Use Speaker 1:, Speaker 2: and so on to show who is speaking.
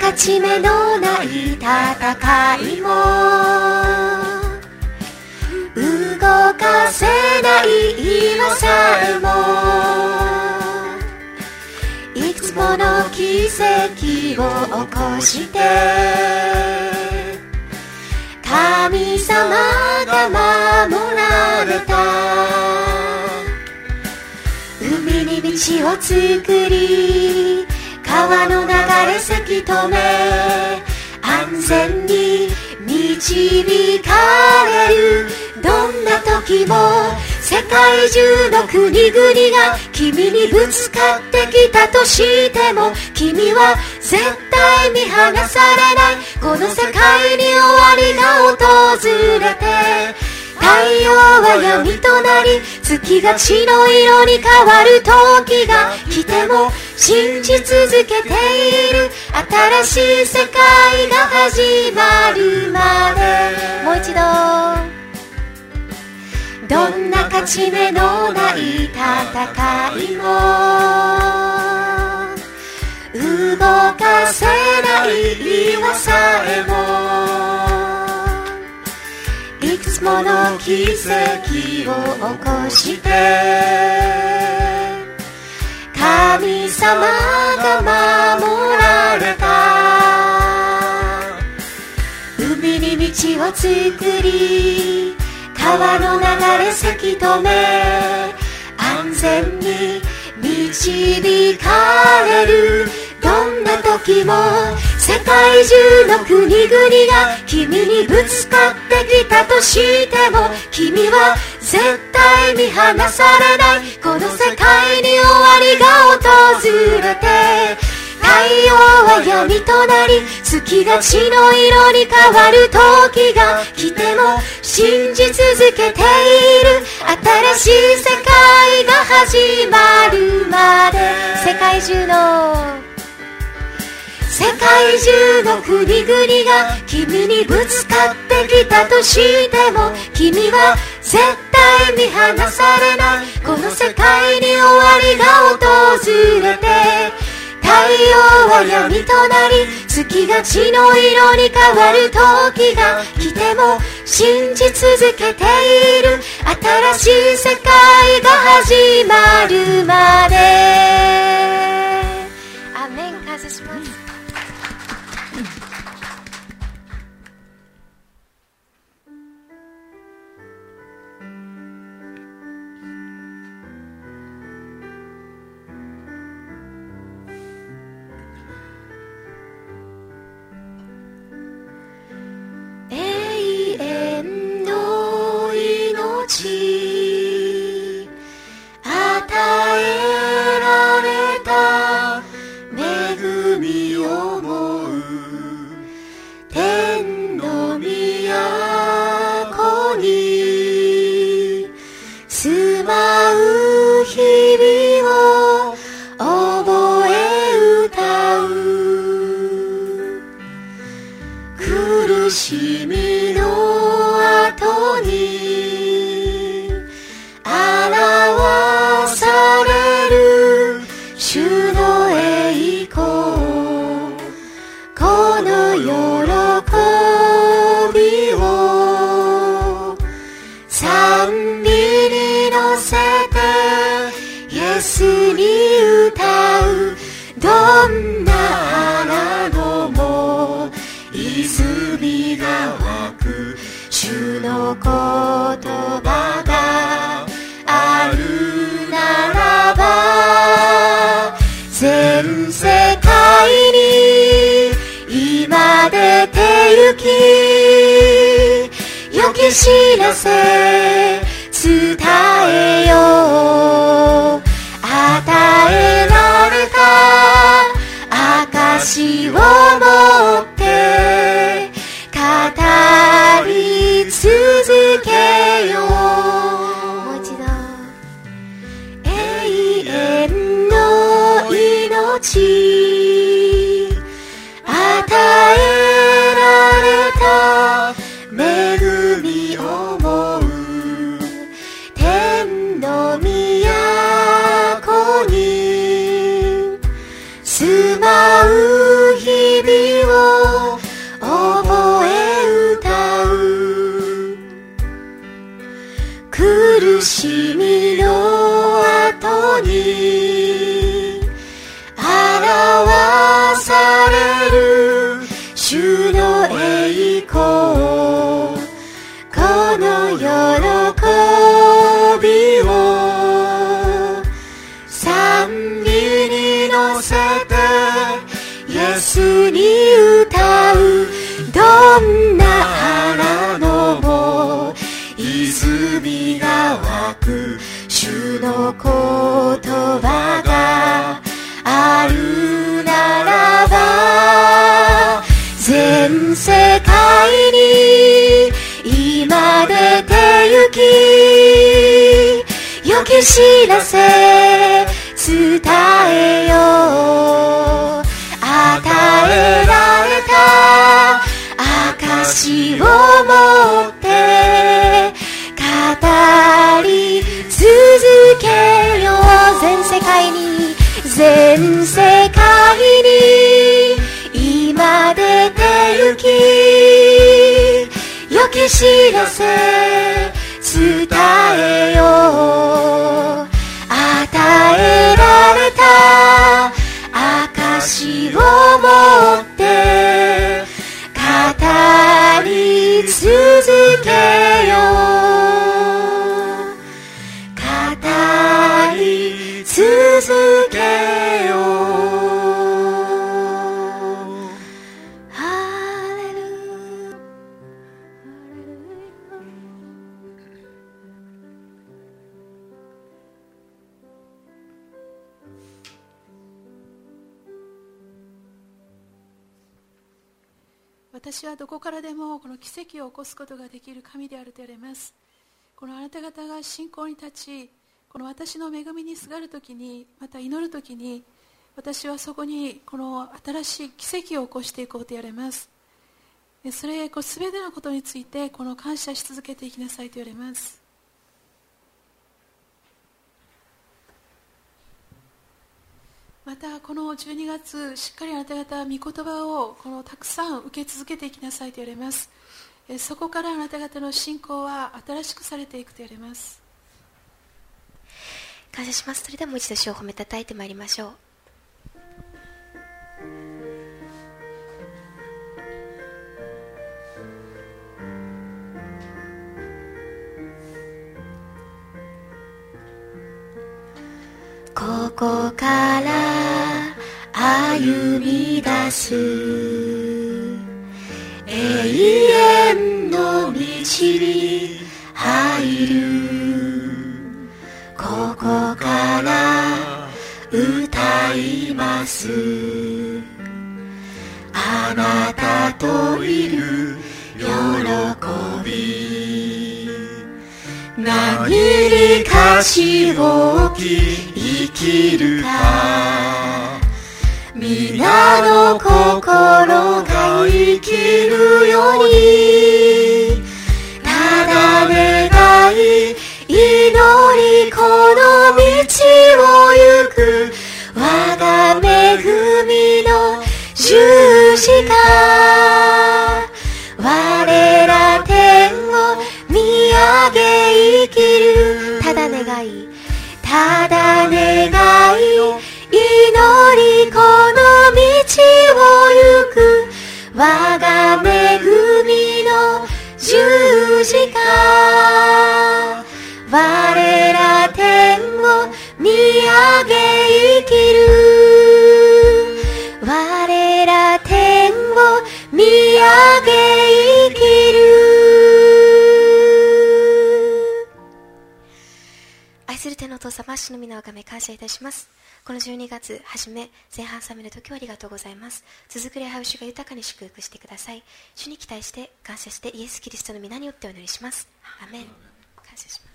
Speaker 1: 勝ち目のない戦いも動かせない今さえもいくつもの奇跡を起こして神様が守られた。海に道を作り川の流れせき止め安全に導かれる。どんな時も世界中の国々が君にぶつかってきたとしても君は絶対見放されない。この世界に終わりが訪れて太陽は闇となり月が血の色に変わる時が来ても信じ続けている。新しい世界が始まるまで。もう一度。どんな勝ち目のない戦いも動かせない今さえもいくつもの奇跡を起こして神様が守られた。海に道を作り川の流れせき止め安全に導かれる。どんな時も世界中の国々が君にぶつかってきたとしても君は絶対見放されない。この世界に終わりが訪れて太陽は闇となり月が血の色に変わる時が来ても信じ続けている。新しい世界が始まるまで。世界中の国々が君にぶつかってきたとしても君は絶対見放されない。この世界に終わりが訪れて太陽は闇となり月が血の色に変わる時が来ても信じ続けている。新しい世界が始まるまで。アメン。感謝します。与えられた恵みを思う天の都に住まう日々を覚え歌う。苦しみの後に表される主の栄光、この喜びを賛美に乗せてイエスに歌う。どんな荒野も泉が湧く主の言葉があるならば全世界に今出て行き良き知らせ伝えよう。与えられた証を持って語り続けよう。もう一度。永遠の命与えられた恵みを思う天の都に住まう日々 の言葉があるならば、全世界に今出て行き、良き知らせ伝えよう。与えられた証を持って語り続けよう。全世界に、全世界に今出て行き、良き知らせ伝えよう。与えられた証を持って語り続けよう。語り続けよう。ハレルヤ。
Speaker 2: 私はどこからでもこの奇跡を起こすことができる神であると言われます。このあなた方が信仰に立ち、この私の恵みにすがるときに、また祈るときに、私はそこにこの新しい奇跡を起こしていこうと言われます。それすべてのことについてこの感謝し続けていきなさいと言われます。またこの12月、しっかりあなた方は御言葉をたくさん受け続けていきなさいと言われます。そこからあなた方の信仰は新しくされていくと言われます。
Speaker 1: 感謝します。それではもう一度主を褒めたたえてまいりましょう。ここから歩み出す永遠の道に入る。ここから歌います。あなたといる喜び。何に価値を置き生きるか。皆の心が生きるように、ただ願い祈りこの道を行く。我が恵みの十字架。我ら天を見上げ生きる。ただ願い、ただ願い祈りこの道を行く。我が恵みの十字架。我ら天を見上げ生きる。我ら天を見上げ生きる。愛する天のお父様、主の皆をあがめ感謝いたします。この12月初め前半冷める時をありがとうございます。続く礼拝を主が豊かに祝福してください。主に期待して感謝してイエス・キリストの皆によってお祈りします。アメン。感謝します。